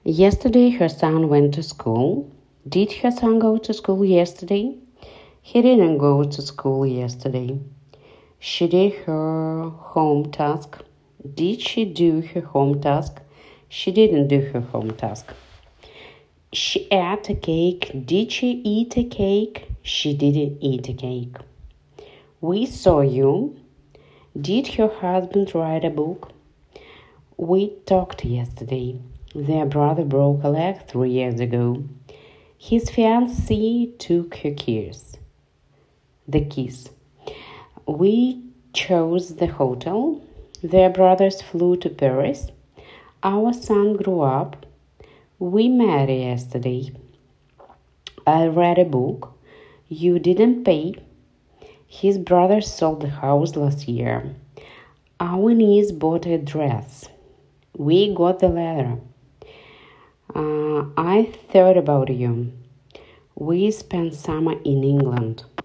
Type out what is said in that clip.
Yesterday her son went to school. Did her son go to school yesterday? He didn't go to school yesterday. She did her home task. Did she do her home task? She didn't do her home task. She ate a cake. Did she eat a cake? She didn't eat a cake. We saw you. Did your husband write a book? We talked yesterday. Their brother broke a leg 3 years ago. His fiancée took her keys. The keys. We chose the hotel. Their brothers flew to Paris. Our son grew up. We met yesterday. I read a book. You didn't pay. His brother sold the house last year. Our niece bought a dress. We got the letter. I thought about you. We spent summer in England.